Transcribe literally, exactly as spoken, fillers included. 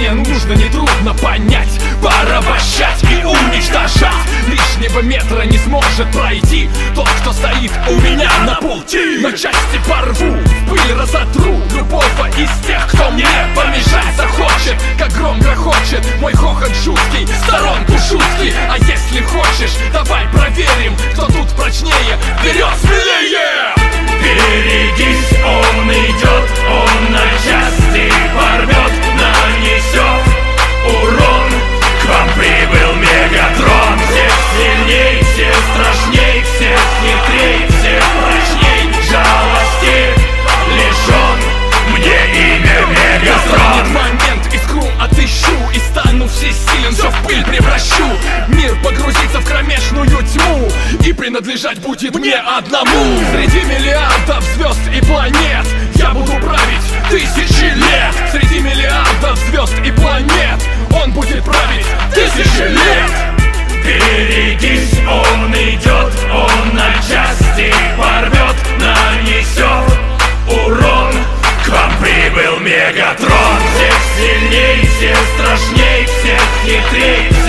мне нужно, нетрудно понять. Порабощать и уничтожать. Лишнего метра не сможет пройти тот, кто стоит у меня на пути. На части порву, в пыль разотру любого из тех, кто мне помешать захочет. Как гром грохочет мой хохот жуткий, в сторонку шутки. А если хочешь, давай проверим, кто тут прочнее. Вперед, смелее! Берегись, он идет, он на части порвет, нанесет урон. К вам прибыл Мегатрон. Всех сильней, всех страшней, всех хитрей, всех прочней. Жалости лишен, мне имя Мегатрон. В момент искру отыщу и стану всесилен, все в пыль превращу. Мир погрузится в кромешную тьму, и принадлежать будет мне одному. Среди миллиардов звезд и планет я буду править тысячи лет. Среди миллиардов звезд и планет он будет править тысячи лет. Берегись, он идет, он на части порвет, нанесет урон. К вам прибыл Мегатрон. Всех сильней, всех страшней, всех хитрей,